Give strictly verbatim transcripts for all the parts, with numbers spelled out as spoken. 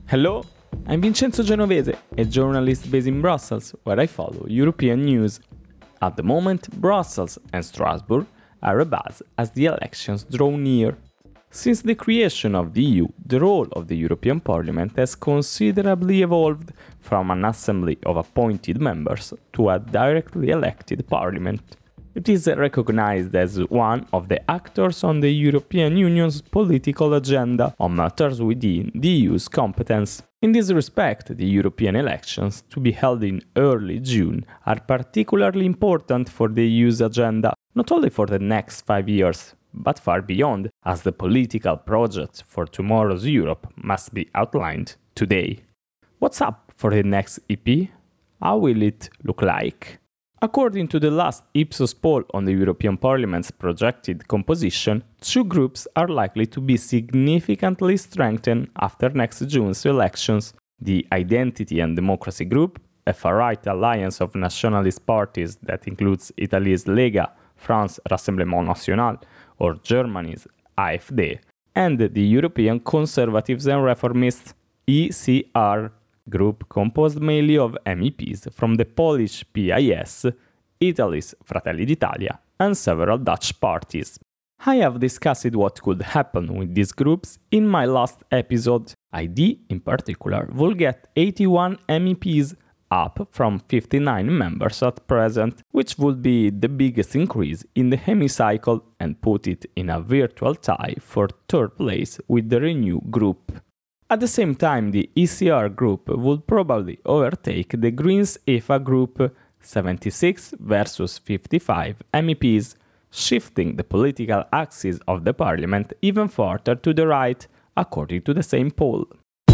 Hello, I'm Vincenzo Genovese, a journalist based in Brussels, where I follow European news. At the moment, Brussels and Strasbourg are abuzz as the elections draw near. Since the creation of the E U, the role of the European Parliament has considerably evolved from an assembly of appointed members to a directly elected parliament. It is recognized as one of the actors on the European Union's political agenda on matters within the E U's competence. In this respect, the European elections, to be held in early June, are particularly important for the E U's agenda, not only for the next five years, but far beyond, as the political project for tomorrow's Europe must be outlined today. What's up for the next E P? How will it look like? According to the last Ipsos poll on the European Parliament's projected composition, two groups are likely to be significantly strengthened after next June's elections. The Identity and Democracy Group, a far-right alliance of nationalist parties that includes Italy's Lega, France's Rassemblement National, or Germany's AfD, and the European Conservatives and Reformists, E C R group composed mainly of M E Ps from the Polish P I S, Italy's Fratelli d'Italia, and several Dutch parties. I have discussed what could happen with these groups in my last episode. I D, in particular, will get eighty-one M E Ps, up from fifty-nine members at present, which would be the biggest increase in the hemicycle and put it in a virtual tie for third place with the Renew group. At the same time, the E C R group would probably overtake the Greens E F A group, seventy-six versus fifty-five M E Ps, shifting the political axis of the parliament even further to the right, according to the same poll.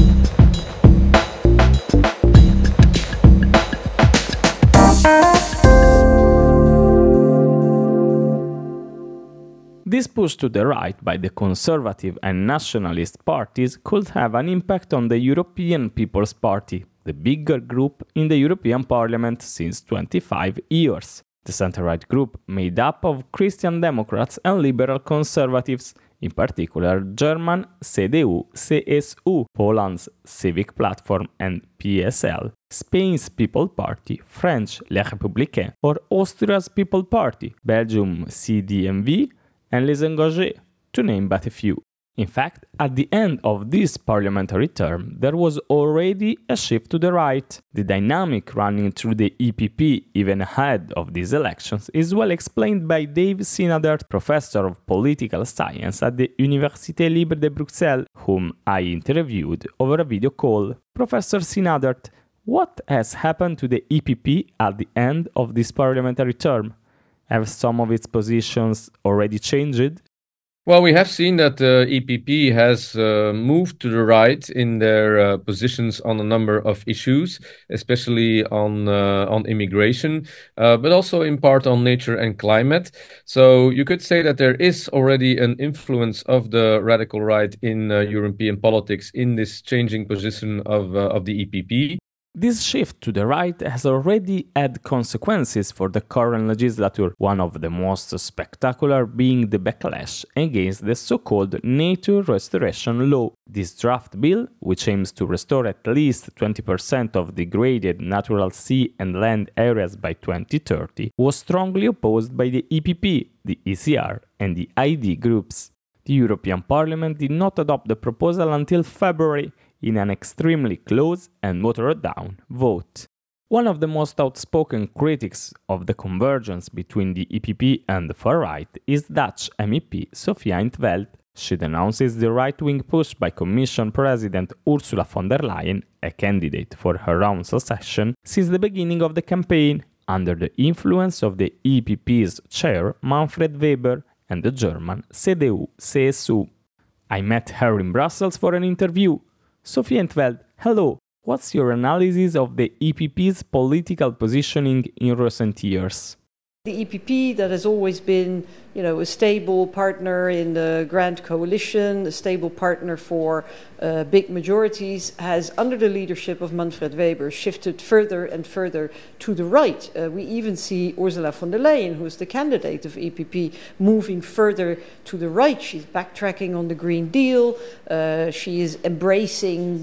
This push to the right by the conservative and nationalist parties could have an impact on the European People's Party, the bigger group in the European Parliament since twenty-five years. The center-right group made up of Christian Democrats and liberal conservatives, in particular German C D U C S U, Poland's Civic Platform and P S L, Spain's People Party, French Les Républicains, or Austria's People Party, Belgium C D M V, and Les Engagés, to name but a few. In fact, at the end of this parliamentary term, there was already a shift to the right. The dynamic running through the E P P even ahead of these elections is well explained by Dave Synadert, professor of political science at the Université Libre de Bruxelles, whom I interviewed over a video call. Professor Synadert, what has happened to the E P P at the end of this parliamentary term? Have some of its positions already changed? Well, we have seen that the E P P has uh, moved to the right in their uh, positions on a number of issues, especially on uh, on immigration, uh, but also in part on nature and climate. So you could say that there is already an influence of the radical right in uh, European politics in this changing position of uh, of the E P P. This shift to the right has already had consequences for the current legislature, one of the most spectacular being the backlash against the so-called Nature Restoration Law. This draft bill, which aims to restore at least twenty percent of degraded natural sea and land areas by twenty thirty, was strongly opposed by the E P P, the E C R, and the I D groups. The European Parliament did not adopt the proposal until February, in an extremely close and watered-down vote. One of the most outspoken critics of the convergence between the E P P and the far-right is Dutch M E P Sophia in 't Veld. She denounces the right-wing push by Commission President Ursula von der Leyen, a candidate for her own succession, since the beginning of the campaign, under the influence of the E P P's chair Manfred Weber and the German C D U C S U. I met her in Brussels for an interview. Sophia in 't Veld, hello. What's your analysis of the E P P's political positioning in recent years? The E P P, that has always been, you know, a stable partner in the Grand Coalition, a stable partner for uh, big majorities, has, under the leadership of Manfred Weber, shifted further and further to the right. Uh, we even see Ursula von der Leyen, who is the candidate of E P P, moving further to the right. She's backtracking on the Green Deal. Uh, she is embracing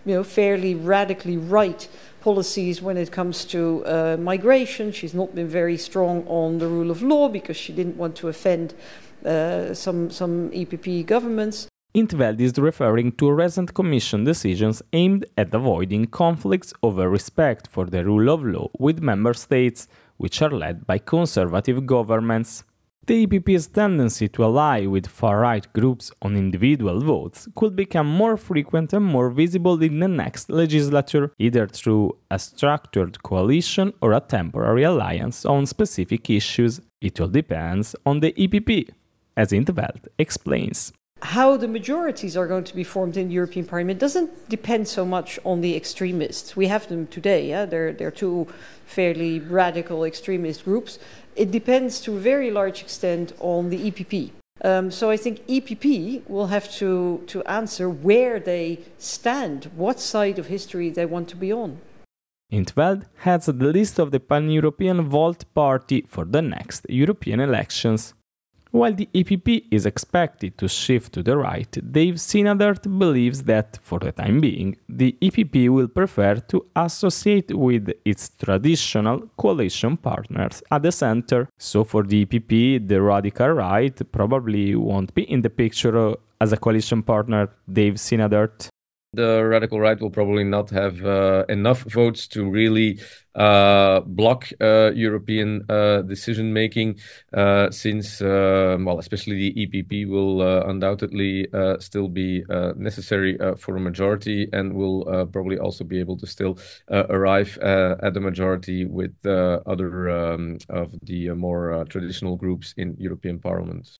you know, fairly radically right policies when it comes to uh, migration. She's not been very strong on the rule of law because she didn't want to offend uh, some, some E P P governments. In 't Veld is referring to recent Commission decisions aimed at avoiding conflicts over respect for the rule of law with member states, which are led by conservative governments. The E P P's tendency to ally with far-right groups on individual votes could become more frequent and more visible in the next legislature, either through a structured coalition or a temporary alliance on specific issues. It all depends on the E P P, as 't Veld explains. How the majorities are going to be formed in the European Parliament doesn't depend so much on the extremists. We have them today. Yeah? They're, they're two fairly radical extremist groups. It depends to a very large extent on the E P P. Um, so I think E P P will have to, to answer where they stand, what side of history they want to be on. 't Veld heads the list of the Pan-European Volt Party for the next European elections. While the E P P is expected to shift to the right, Dave Synadert believes that, for the time being, the E P P will prefer to associate with its traditional coalition partners at the center. So for the E P P, the radical right probably won't be in the picture as a coalition partner, Dave Synadert. The radical right will probably not have uh, enough votes to really uh, block uh, European uh, decision-making, uh, since, uh, well, especially the E P P will uh, undoubtedly uh, still be uh, necessary uh, for a majority and will uh, probably also be able to still uh, arrive uh, at the majority with uh, other um, of the uh, more uh, traditional groups in European Parliament.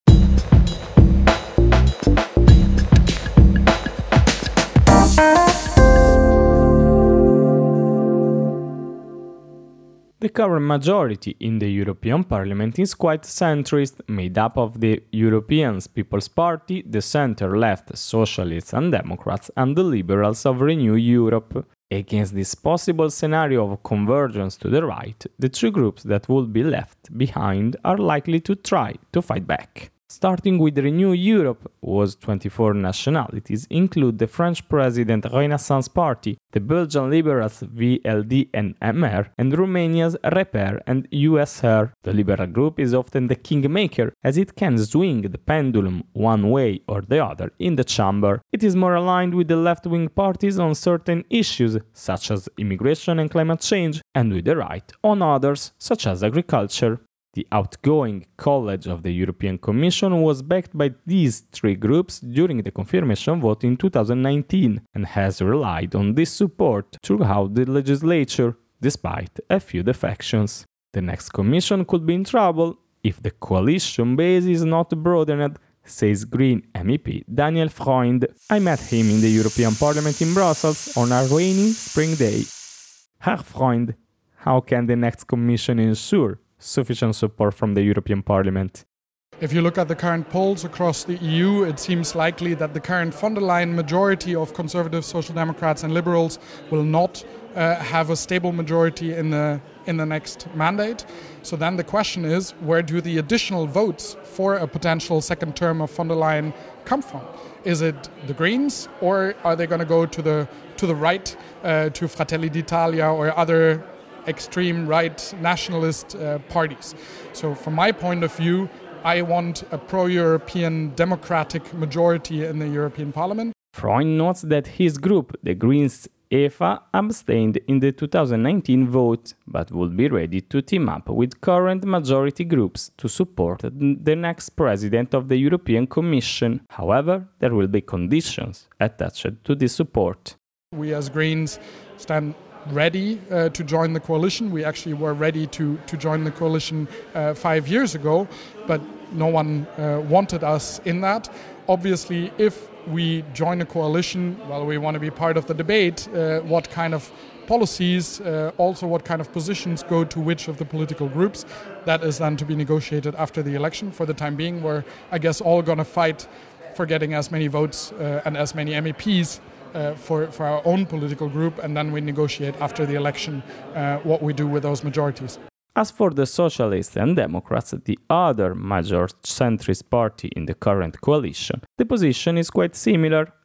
The current majority in the European Parliament is quite centrist, made up of the European People's Party, the centre-left Socialists and Democrats, and the Liberals of Renew Europe. Against this possible scenario of convergence to the right, the two groups that would be left behind are likely to try to fight back. Starting with Renew Europe, whose twenty-four nationalities include the French President Renaissance Party, the Belgian Liberals V L D and M R, and Romania's Repair and U S R. The Liberal group is often the kingmaker, as it can swing the pendulum one way or the other in the chamber. It is more aligned with the left-wing parties on certain issues, such as immigration and climate change, and with the right on others, such as agriculture. The outgoing College of the European Commission was backed by these three groups during the confirmation vote in two thousand nineteen and has relied on this support throughout the legislature, despite a few defections. The next Commission could be in trouble if the coalition base is not broadened, says Green M E P Daniel Freund. I met him in the European Parliament in Brussels on a rainy spring day. Herr Freund, how can the next Commission ensure sufficient support from the European Parliament? If you look at the current polls across the E U, it seems likely that the current von der Leyen majority of Conservatives, Social Democrats and Liberals will not uh, have a stable majority in the in the next mandate. So then the question is, where do the additional votes for a potential second term of von der Leyen come from? Is it the Greens, or are they going to go to the to the right, uh, to Fratelli d'Italia or other extreme right nationalist uh, parties? So from my point of view, I want a pro-European democratic majority in the European Parliament. Freund notes that his group, the Greens E F A, abstained in the two thousand nineteen vote, but would be ready to team up with current majority groups to support the next president of the European Commission. However, there will be conditions attached to this support. We as Greens stand ready uh, to join the coalition. We actually were ready to, to join the coalition uh, five years ago, but no one uh, wanted us in that. Obviously, if we join a coalition, well, we want to be part of the debate, uh, what kind of policies, uh, also what kind of positions go to which of the political groups. That is then to be negotiated after the election. For the time being, we're, I guess, all going to fight for getting as many votes uh, and as many M E Ps Uh, for, for our own political group, and then we negotiate after the election uh, what we do with those majorities. As for the Socialists and Democrats, the other major centrist party in the current coalition, the position is quite similar,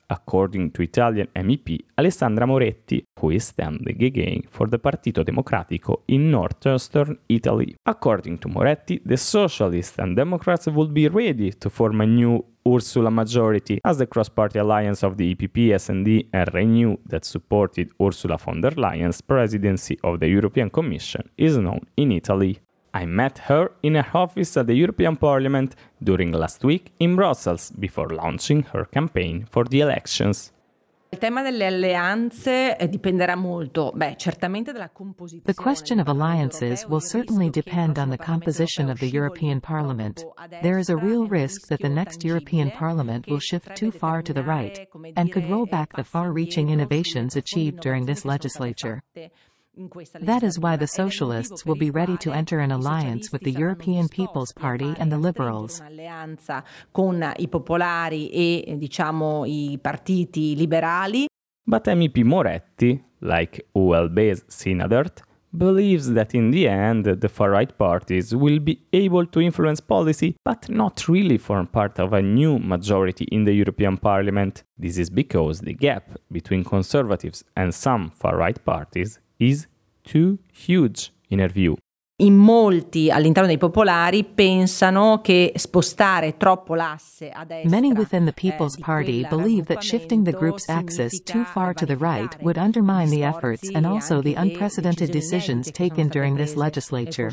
according to Italian M E P Alessandra Moretti, who is standing again for the Partito Democratico in northeastern Italy. According to Moretti, the Socialists and Democrats would be ready to form a new Ursula majority, as the cross-party alliance of the E P P, S and D and Renew that supported Ursula von der Leyen's presidency of the European Commission is known in Italy. I met her in her office at the European Parliament during last week in Brussels before launching her campaign for the elections. Il tema delle alleanze dipenderà molto, beh, certamente dalla composizione. The question of alliances will certainly depend on the composition of the European Parliament. There is a real risk that the next European Parliament will shift too far to the right and could roll back the far-reaching innovations achieved during this legislature. That is why the Socialists will be ready to enter an alliance with the European People's Party and the Liberals. Con I popolari e, diciamo, I partiti liberali. But M E P Moretti, like U L B's Sinadert, believes that in the end the far-right parties will be able to influence policy, but not really form part of a new majority in the European Parliament. This is because the gap between conservatives and some far-right parties is too huge in her view. In molti all'interno dei popolari pensano che spostare troppo l'asse a destra. Many within the People's Party believe that shifting the group's axis too far to the right would undermine the efforts and also the unprecedented decisions taken during this legislature.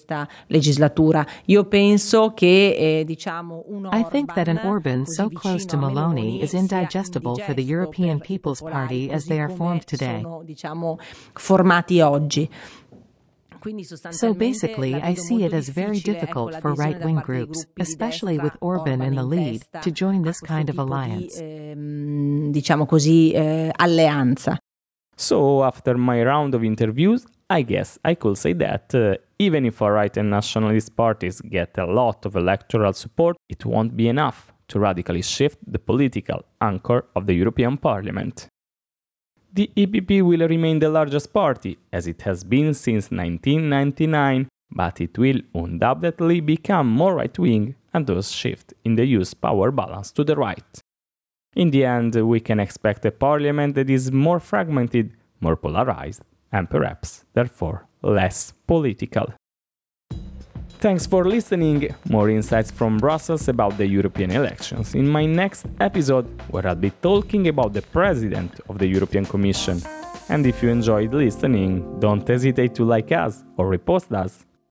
Io penso che, eh, diciamo, un I think that an Orban so close to Meloni is indigestible for the European People's Party as they are formed today. Sono, diciamo, formati oggi. So basically, I see it as very difficult for right-wing groups, especially with Orban in the lead, to join this kind of alliance. Diciamo così, alleanza. So, after my round of interviews, I guess I could say that uh, even if far-right and nationalist parties get a lot of electoral support, it won't be enough to radically shift the political anchor of the European Parliament. The E P P will remain the largest party, as it has been since nineteen ninety-nine, but it will undoubtedly become more right-wing and thus shift in the E U's power balance to the right. In the end, we can expect a parliament that is more fragmented, more polarized, and perhaps, therefore, less political. Thanks for listening. More insights from Brussels about the European elections in my next episode, where I'll be talking about the President of the European Commission. And if you enjoyed listening, don't hesitate to like us or repost us